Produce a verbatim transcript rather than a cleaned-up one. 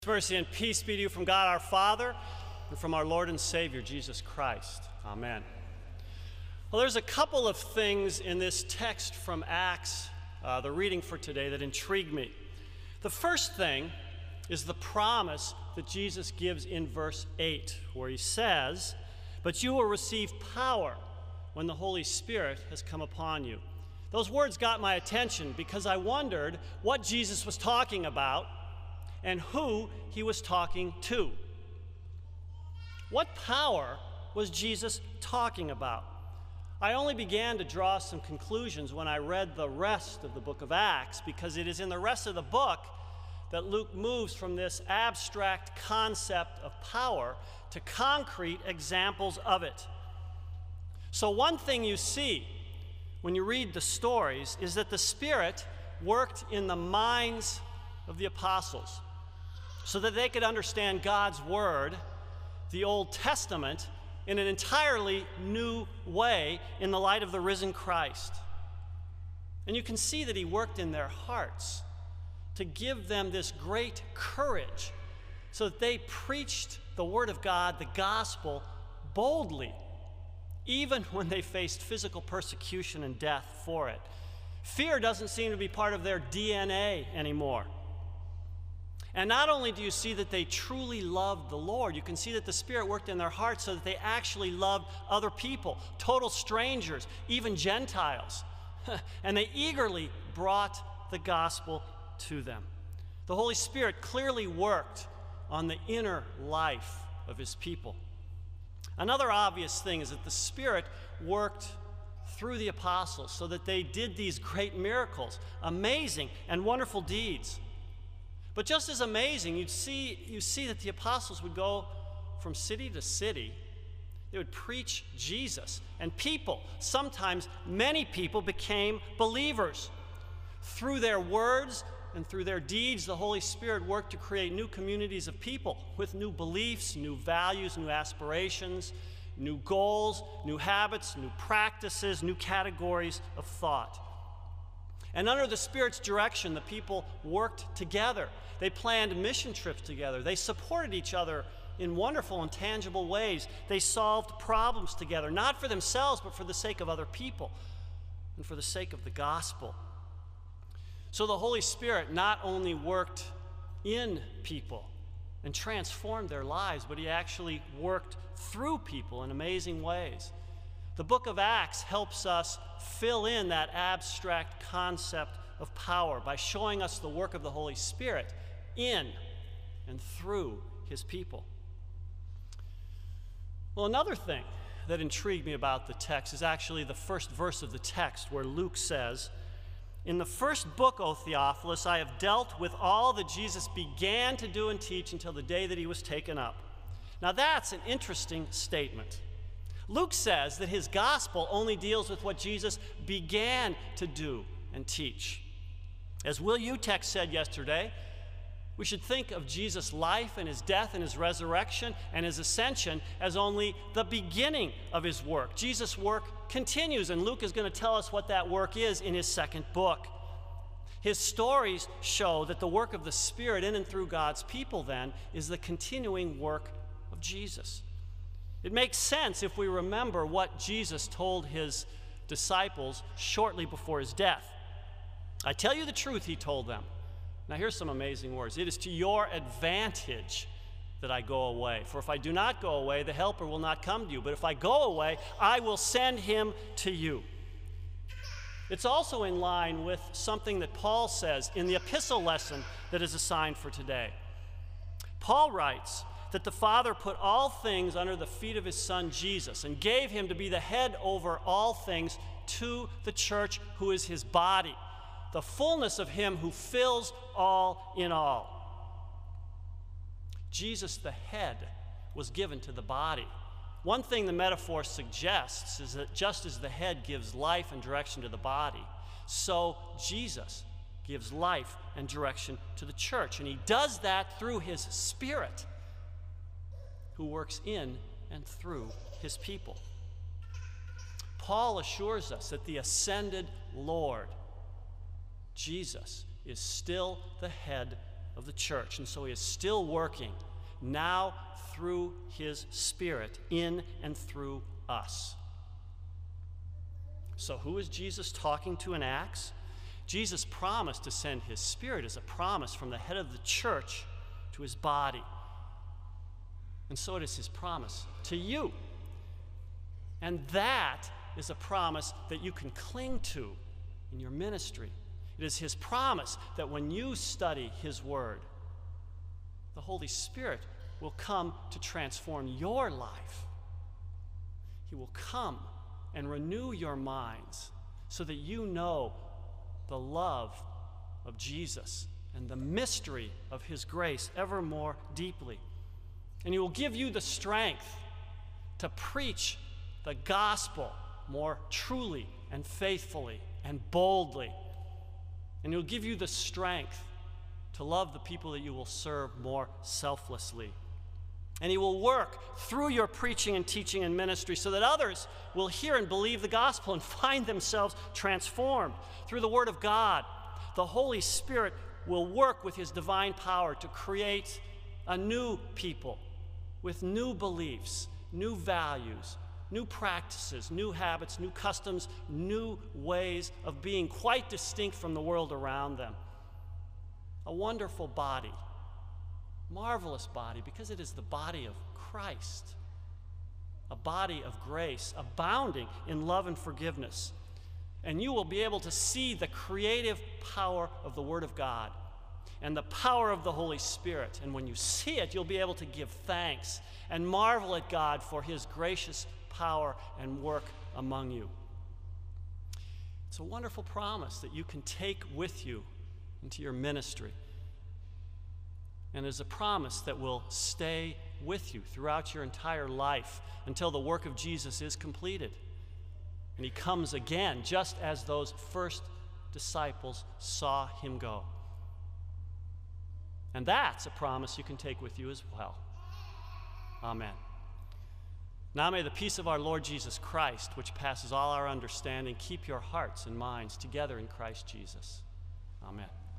Mercy and peace be to you from God our Father and from our Lord and Savior, Jesus Christ. Amen. Well, there's a couple of things in this text from Acts, uh, the reading for today, that intrigue me. The first thing is the promise that Jesus gives in verse eight, where he says, "But you will receive power when the Holy Spirit has come upon you." Those words got my attention because I wondered what Jesus was talking about and who he was talking to. What power was Jesus talking about? I only began to draw some conclusions when I read the rest of the book of Acts, because it is in the rest of the book that Luke moves from this abstract concept of power to concrete examples of it. So one thing you see when you read the stories is that the Spirit worked in the minds of the apostles, so that they could understand God's Word, the Old Testament, in an entirely new way in the light of the risen Christ. And you can see that he worked in their hearts to give them this great courage so that they preached the Word of God, the gospel, boldly, even when they faced physical persecution and death for it. Fear doesn't seem to be part of their D N A anymore. And not only do you see that they truly loved the Lord, you can see that the Spirit worked in their hearts so that they actually loved other people, total strangers, even Gentiles. And they eagerly brought the gospel to them. The Holy Spirit clearly worked on the inner life of his people. Another obvious thing is that the Spirit worked through the apostles so that they did these great miracles, amazing and wonderful deeds. But just as amazing, you'd see, you see that the apostles would go from city to city. They would preach Jesus, and people, sometimes many people, became believers. Through their words and through their deeds, the Holy Spirit worked to create new communities of people with new beliefs, new values, new aspirations, new goals, new habits, new practices, new categories of thought. And under the Spirit's direction, the people worked together. They planned mission trips together. They supported each other in wonderful and tangible ways. They solved problems together, not for themselves, but for the sake of other people and for the sake of the gospel. So the Holy Spirit not only worked in people and transformed their lives, but he actually worked through people in amazing ways. The book of Acts helps us fill in that abstract concept of power by showing us the work of the Holy Spirit in and through his people. Well, another thing that intrigued me about the text is actually the first verse of the text, where Luke says, "In the first book, O Theophilus, I have dealt with all that Jesus began to do and teach until the day that he was taken up." Now that's an interesting statement. Luke says that his gospel only deals with what Jesus began to do and teach. As Will Utex said yesterday, we should think of Jesus' life and his death and his resurrection and his ascension as only the beginning of his work. Jesus' work continues, and Luke is going to tell us what that work is in his second book. His stories show that the work of the Spirit in and through God's people, then, is the continuing work of Jesus. It makes sense if we remember what Jesus told his disciples shortly before his death. "I tell you the truth," he told them. Now here's some amazing words. "It is to your advantage that I go away. For if I do not go away, the Helper will not come to you. But if I go away, I will send him to you." It's also in line with something that Paul says in the epistle lesson that is assigned for today. Paul writes that the Father put all things under the feet of his Son Jesus and gave him to be the head over all things to the church, who is his body, the fullness of him who fills all in all. Jesus, the head, was given to the body. One thing the metaphor suggests is that just as the head gives life and direction to the body, so Jesus gives life and direction to the church. And he does that through his Spirit, who works in and through his people. Paul assures us that the ascended Lord, Jesus, is still the head of the church. And so he is still working now through his Spirit in and through us. So who is Jesus talking to in Acts? Jesus promised to send his Spirit as a promise from the head of the church to his body. And so it is his promise to you. And that is a promise that you can cling to in your ministry. It is his promise that when you study his word, the Holy Spirit will come to transform your life. He will come and renew your minds so that you know the love of Jesus and the mystery of his grace ever more deeply. And he will give you the strength to preach the gospel more truly and faithfully and boldly. And he'll give you the strength to love the people that you will serve more selflessly. And he will work through your preaching and teaching and ministry so that others will hear and believe the gospel and find themselves transformed. Through the word of God, the Holy Spirit will work with his divine power to create a new people with new beliefs, new values, new practices, new habits, new customs, new ways of being quite distinct from the world around them. A wonderful body, marvelous body, because it is the body of Christ, a body of grace, abounding in love and forgiveness. And you will be able to see the creative power of the Word of God and the power of the Holy Spirit. And when you see it, you'll be able to give thanks and marvel at God for his gracious power and work among you. It's a wonderful promise that you can take with you into your ministry. And is a promise that will stay with you throughout your entire life until the work of Jesus is completed. And he comes again, just as those first disciples saw him go. And that's a promise you can take with you as well. Amen. Now may the peace of our Lord Jesus Christ, which passes all our understanding, keep your hearts and minds together in Christ Jesus. Amen.